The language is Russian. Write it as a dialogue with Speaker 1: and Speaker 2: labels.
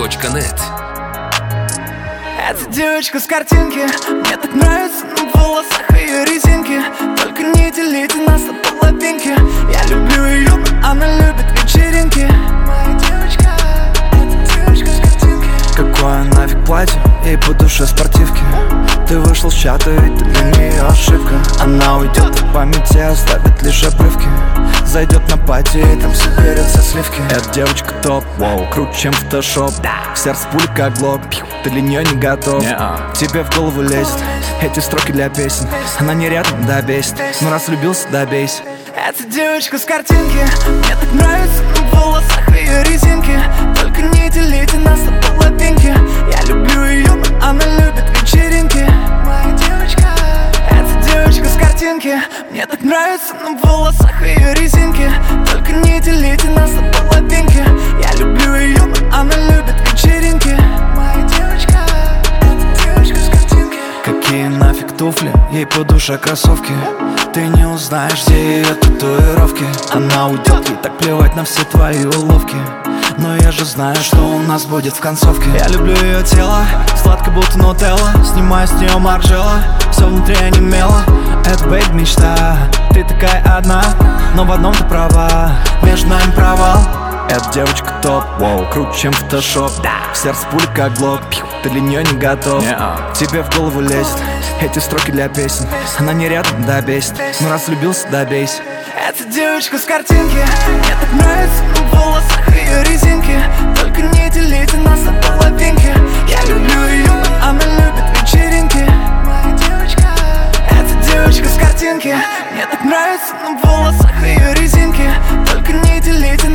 Speaker 1: Music.net.
Speaker 2: Эта девочка с картинки, мне так нравится на волосах ее резинки. Только не делите нас на половинки. Я люблю ее, но она любит вечеринки. Моя девочка, эта девочка с картинки. Какое нафиг платье, ей по душе спортивки. Ты вышел с чата, ведь ты для нее ошибка. Она уйдет в памяти, оставит лишь обрывки. Зайдет на пати и там соберется сливки. Эта девочка топ, воу, круче, чем фотошоп. В сердце пуля как глок, ты для нее не готов. Тебе в голову лезет эти строки для песен. Она не рядом, да бесит, но раз влюбился, да бейся. Эта девочка с картинки, мне так нравится на волосах ее резинки. Только не делите нас на половинки. Я люблю ее, но она любит вечеринки. Моя девочка, эта девочка с картинки, мне так нравится на волосах ее резинки. Только не делите нас на половинки. Я люблю ее, но она любит вечеринки. Моя девочка, эта девочка с картинки. Какие нафиг туфли, ей по душе кроссовки. Ты не узнаешь, где ее татуировки. Она уйдет, ей так плевать на все твои уловки. Но я же знаю, что у нас будет в концовке. Я люблю ее тело, сладко будто нутелла. Снимаю с нее маржела, все внутри онемело. Это бейб мечта, ты такая одна, но в одном ты права, между нами провал. Эта девочка топ, воу, круче, чем фотошоп. В сердце пуля как глок, ты для нее не готов. Тебе в голову лезет эти строки для песен. Она не рядом, да бесит, но раз влюбился, да бейся. Эта девочка с картинки, мне так нравится на волосах ее резинки. Только не делите нас на половинки. Я люблю ее, но она любит вечеринки. Моя девочка, эта девочка с картинки, мне так нравится на волосах ее резинки. Только не делите